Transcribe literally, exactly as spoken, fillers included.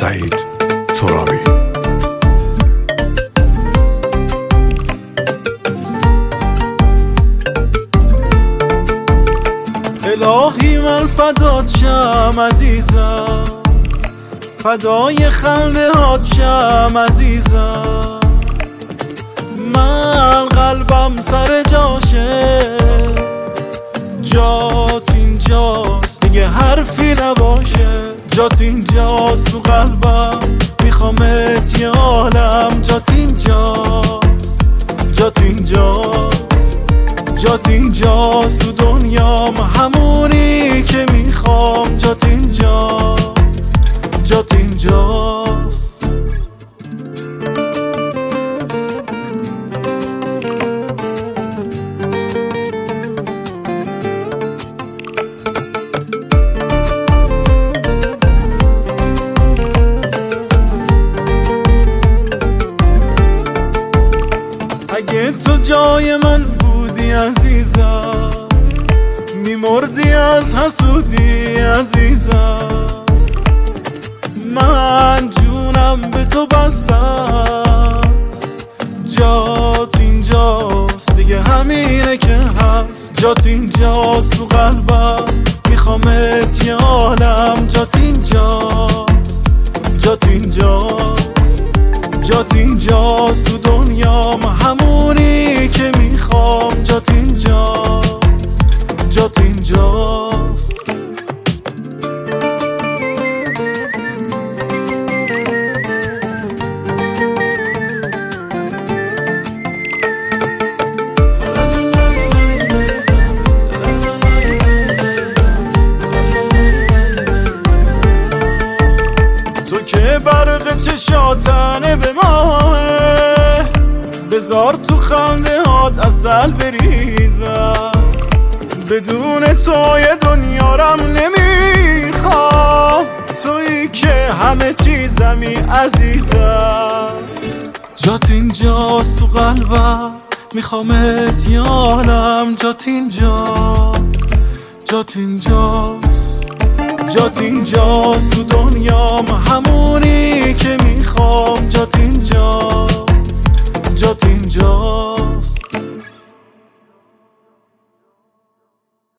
سعید ترابی. الهی من فدات شم عزیزم، فدای خنده هات شم عزیزم. من قلبم سر جاشه، جات اینجاست دیگه حرفی نباشه. جات اینجاست تو قلبم، میخوامت یه عالم. جات اینجاست، جات اینجاست، جات اینجاست تو دنیام، همونی که میخوام. جات اینجاست، جات اینجاست. اگه تو جای من بودی عزیزم، میمردی از حسودی عزیزم. من جونم به تو بستست، جات اینجاست دیگه همینه که هست. جات اینجاست تو قلبم، میخوامت یه عالم. جات اینجاست، جات اینجاست، جات اینجاست تو دنیام، همونی که میخوام. جات اینجاست، جات اینجاست. تو که برق چشاتنه به ماه، بذار تو خنده هات عسل بریزم. بدون تو یه دنیارم نمیخوام، تویی که همه چیزمی عزیزم. جات اینجاست تو قلبم، میخوامت یه عالم. جات اینجاست، جات اینجاست، جات اینجاست تو دنیام، همونی که میخوام. جات اینجاست، جات اینجاست.